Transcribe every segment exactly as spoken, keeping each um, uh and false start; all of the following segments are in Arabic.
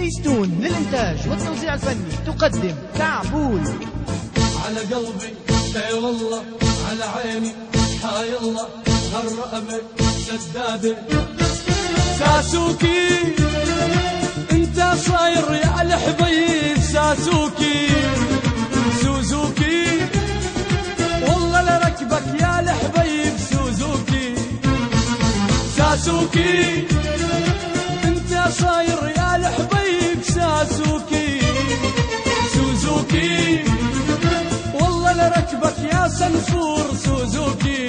سبيستون للإنتاج والتوزيع الفني تقدم كعبول. على قلبي اي والله، على عيني حاي الله، هالرقبة سدادة ساسوكي، انت صاير يا الحبيب ساسوكي سوزوكي، والله لركبك يا الحبيب سوزوكي ساسوكي، انت صاير يا الحبيب ساسوكي سوزوكي، والله لركبك يا سنفور سوزوكي،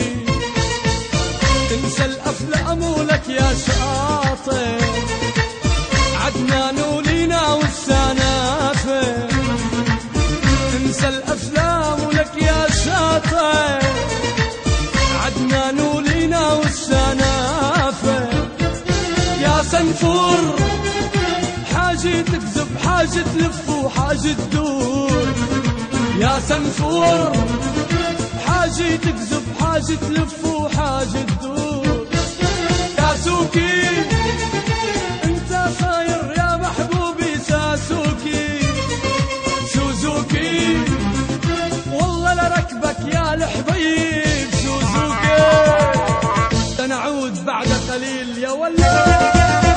تنسى الافلام ولك يا شاطر، عدنان ولينا والسنافر، تنسى الافلام ولك يا شاطر، عدنان ولينا والسنافر، يا سنفور حاجة تكذب حاجة تلف وحاجة تدور، يا سنفور حاجة تكذب حاجة تلف وحاجة تدور، يا سوكي انت صاير يا محبوبي ساسوكي سوزوكي، والله لركبك يا الحبيب سوزوكي، سنعود بعد قليل يا ولد.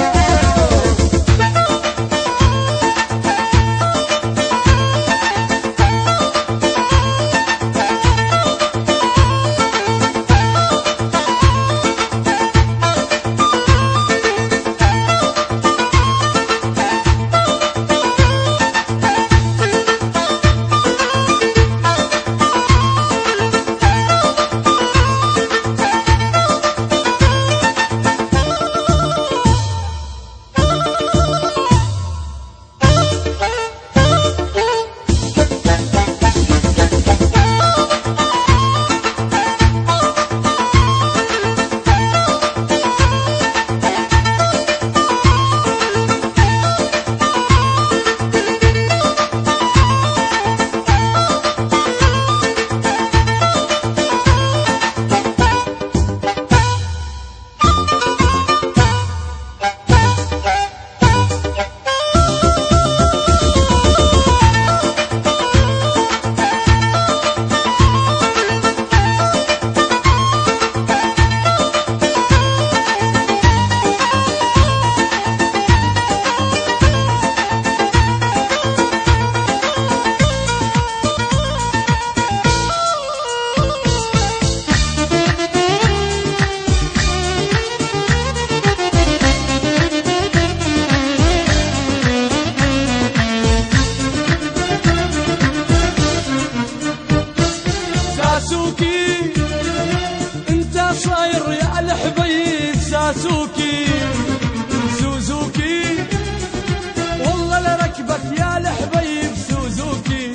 صاير يا الحبيب ساسوكي سوزوكي، والله لركبك يا الحبيب سوزوكي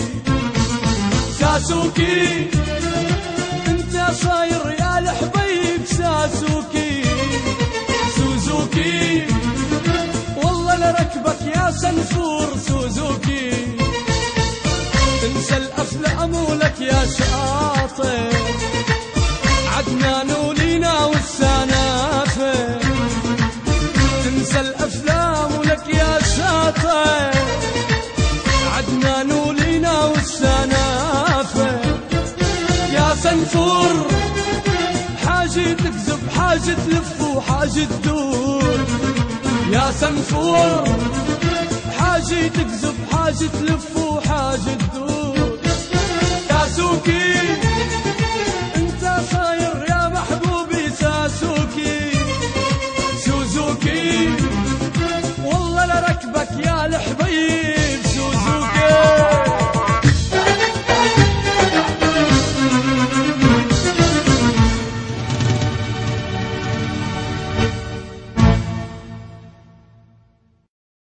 ساسوكي، انت صاير يا الحبيب ساسوكي سوزوكي، والله لركبك يا سنفور سوزوكي، تنسى الافلام ولك يا شاطر، عدنان ولينا والسنافر، تنسى الافلام ولك يا شاطر، عدنان ولينا والسنافر، يا سنفور حاجة تكذب حاجة تلف وحاجة تدور، يا سنفور حاجة تكذب حاجة تلف وحاجة تدور،